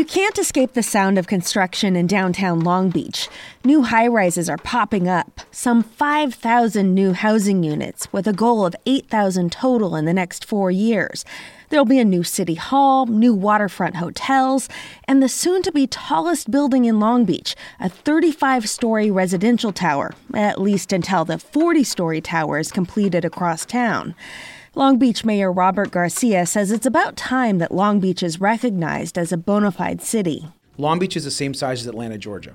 You can't escape the sound of construction in downtown Long Beach. New high-rises are popping up, some 5,000 new housing units, with a goal of 8,000 total in the next 4 years. There'll be a new city hall, new waterfront hotels, and the soon-to-be tallest building in Long Beach, a 35-story residential tower, at least until the 40-story tower is completed across town. Long Beach Mayor Robert Garcia says it's about time that Long Beach is recognized as a bona fide city. Long Beach is the same size as Atlanta, Georgia.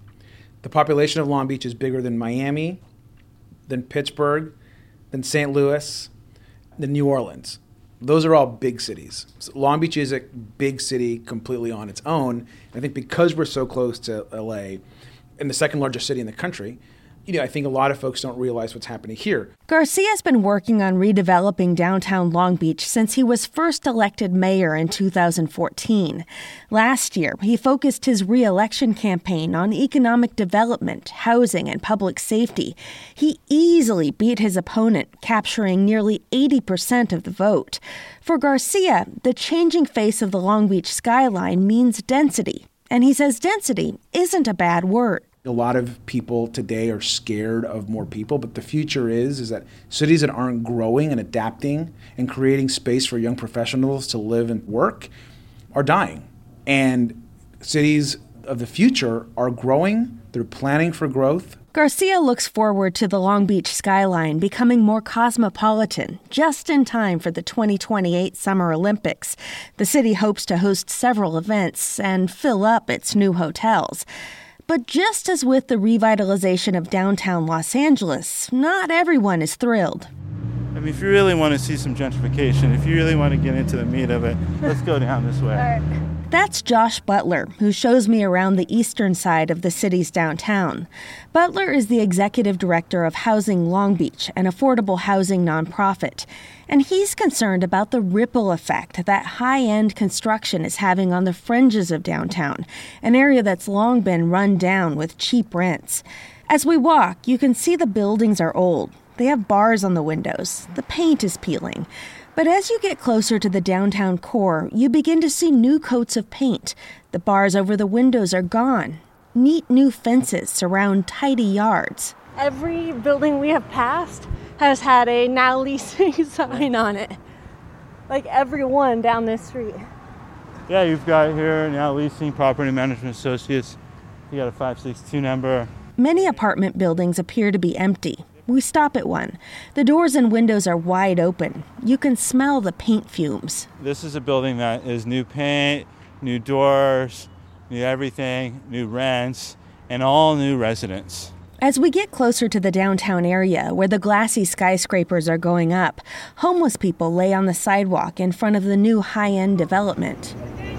The population of Long Beach is bigger than Miami, than Pittsburgh, than St. Louis, than New Orleans. Those are all big cities. So Long Beach is a big city completely on its own. I think because we're so close to LA and the second largest city in the country, I think a lot of folks don't realize what's happening here. Garcia's been working on redeveloping downtown Long Beach since he was first elected mayor in 2014. Last year, he focused his re-election campaign on economic development, housing, and public safety. He easily beat his opponent, capturing nearly 80% of the vote. For Garcia, the changing face of the Long Beach skyline means density. And he says density isn't a bad word. A lot of people today are scared of more people, but the future is that cities that aren't growing and adapting and creating space for young professionals to live and work are dying. And cities of the future are growing. They're planning for growth. Garcia looks forward to the Long Beach skyline becoming more cosmopolitan, just in time for the 2028 Summer Olympics. The city hopes to host several events and fill up its new hotels. But just as with the revitalization of downtown Los Angeles, not everyone is thrilled. I mean, if you really want to see some gentrification, if you really want to get into the meat of it, let's go down this way. All right. That's Josh Butler, who shows me around the eastern side of the city's downtown. Butler is the executive director of Housing Long Beach, an affordable housing nonprofit. And he's concerned about the ripple effect that high-end construction is having on the fringes of downtown, an area that's long been run down with cheap rents. As we walk, you can see the buildings are old. They have bars on the windows. The paint is peeling. But as you get closer to the downtown core, you begin to see new coats of paint. The bars over the windows are gone. Neat new fences surround tidy yards. Every building we have passed has had a now leasing sign on it. Like every one down this street. Yeah, you've got here now leasing property management associates. You got a 562 number. Many apartment buildings appear to be empty. We stop at one. The doors and windows are wide open. You can smell the paint fumes. This is a building that is new paint, new doors, new everything, new rents, and all new residents. As we get closer to the downtown area where the glassy skyscrapers are going up, homeless people lay on the sidewalk in front of the new high-end development.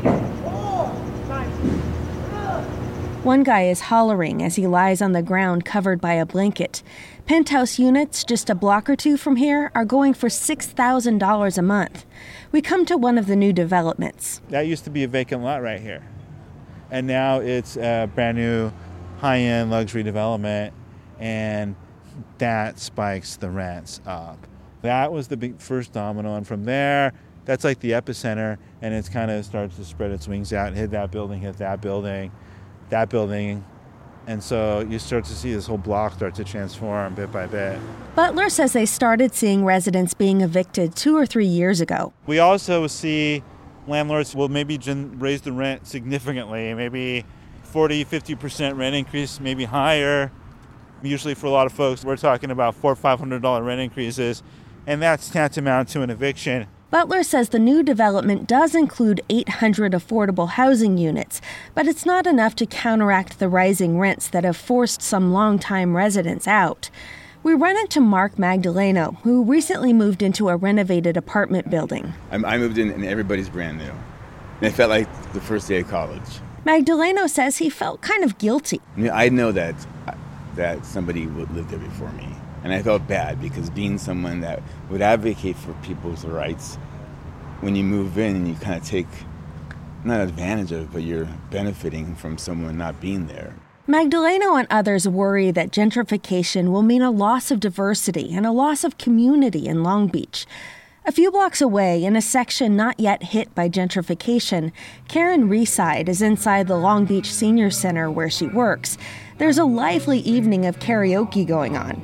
One guy is hollering as he lies on the ground covered by a blanket. Penthouse units just a block or two from here are going for $6,000 a month. We come to one of the new developments. That used to be a vacant lot right here. And now it's a brand new high-end luxury development, and that spikes the rents up. That was the big first domino, and from there, that's like the epicenter, and it's kind of starts to spread its wings out, hit that building, that building, and so you start to see this whole block start to transform bit by bit. Butler says they started seeing residents being evicted 2 or 3 years ago. We also see landlords will maybe raise the rent significantly, maybe 40, 50% rent increase, maybe higher. Usually for a lot of folks, we're talking about $400 or $500 rent increases, and that's tantamount to an eviction. Butler says the new development does include 800 affordable housing units, but it's not enough to counteract the rising rents that have forced some longtime residents out. We run into Mark Magdaleno, who recently moved into a renovated apartment building. I moved in and everybody's brand new. And it felt like the first day of college. Magdaleno says he felt kind of guilty. I know that somebody would live there before me. And I felt bad because being someone that would advocate for people's rights, when you move in, you kind of take, not advantage of, but you're benefiting from someone not being there. Magdaleno and others worry that gentrification will mean a loss of diversity and a loss of community in Long Beach. A few blocks away, in a section not yet hit by gentrification, Karen Reside is inside the Long Beach Senior Center where she works. There's a lively evening of karaoke going on.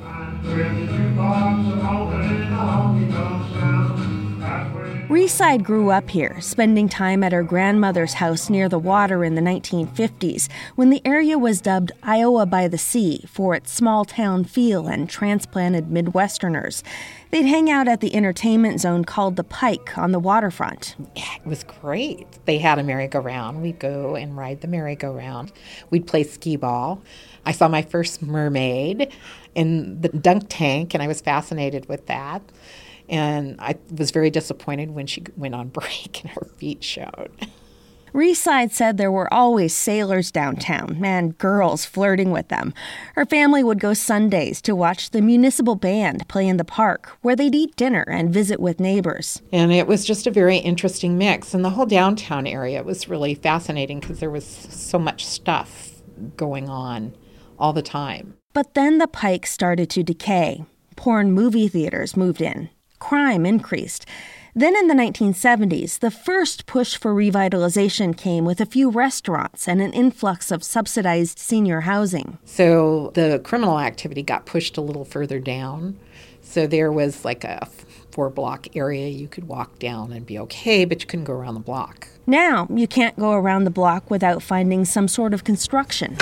Reside grew up here, spending time at her grandmother's house near the water in the 1950s, when the area was dubbed Iowa by the Sea for its small-town feel and transplanted Midwesterners. They'd hang out at the entertainment zone called the Pike on the waterfront. Yeah, it was great. They had a merry-go-round. We'd go and ride the merry-go-round. We'd play skee ball. I saw my first mermaid in the dunk tank, and I was fascinated with that. And I was very disappointed when she went on break and her feet showed. Reside said there were always sailors downtown and girls flirting with them. Her family would go Sundays to watch the municipal band play in the park, where they'd eat dinner and visit with neighbors. And it was just a very interesting mix. And the whole downtown area was really fascinating because there was so much stuff going on all the time. But then the Pike started to decay. Porn movie theaters moved in. Crime increased. Then in the 1970s, the first push for revitalization came with a few restaurants and an influx of subsidized senior housing. So the criminal activity got pushed a little further down. So there was like a 4-block area you could walk down and be okay, but you couldn't go around the block. Now, you can't go around the block without finding some sort of construction.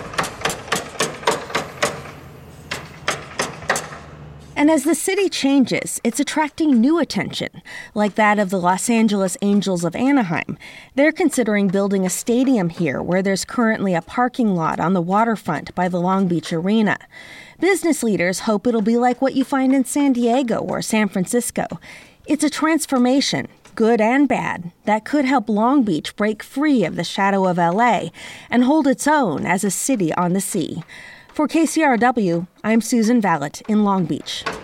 And as the city changes, it's attracting new attention, like that of the Los Angeles Angels of Anaheim. They're considering building a stadium here where there's currently a parking lot on the waterfront by the Long Beach Arena. Business leaders hope it'll be like what you find in San Diego or San Francisco. It's a transformation, good and bad, that could help Long Beach break free of the shadow of LA and hold its own as a city on the sea. For KCRW, I'm Susan Vallet in Long Beach.